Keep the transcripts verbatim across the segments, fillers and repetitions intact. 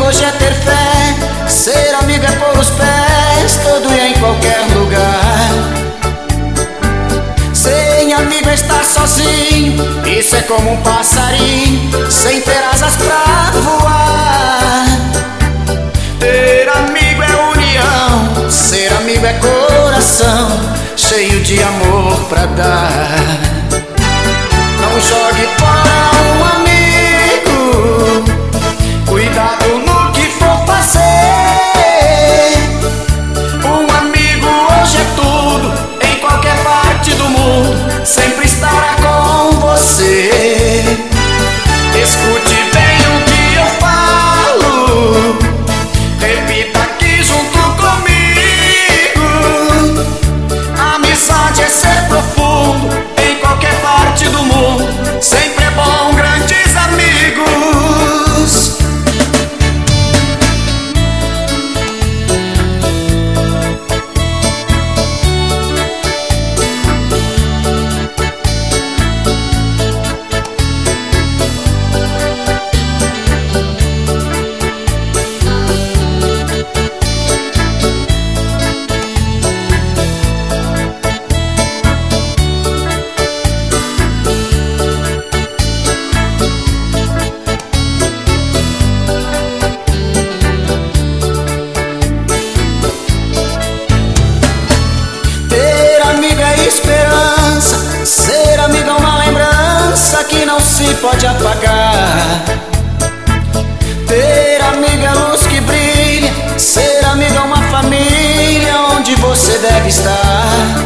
hoje é ter fé, ser amigo é pôr os pés todo e em qualquer lugar. Sem amigo é estar sozinho, isso é como um passarinho sem ter asas pra voar. Ter amigo é união, ser amigo é coração cheio de amor pra dar. Não jogue fora um amigo, cuidado no que for fazer. Um amigo hoje é tudo, em qualquer parte do mundo, sempre estará com você. Escute bem o que eu falo, repita aqui junto comigo. Amizade é ser profundo, em qualquer parte do mundo, sempre é bom grandes amigos. Esperança, ser amigo é uma lembrança que não se pode apagar. Ter amigo é luz que brilha, ser amigo é uma família onde você deve estar.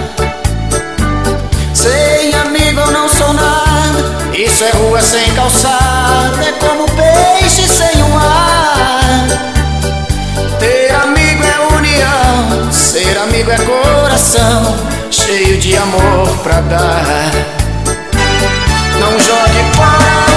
Sem amigo eu não sou nada, isso é rua sem calçada, é como peixe sem o mar. Ter amigo é união, ser amigo é coração cheio de amor pra dar. Não jogue fora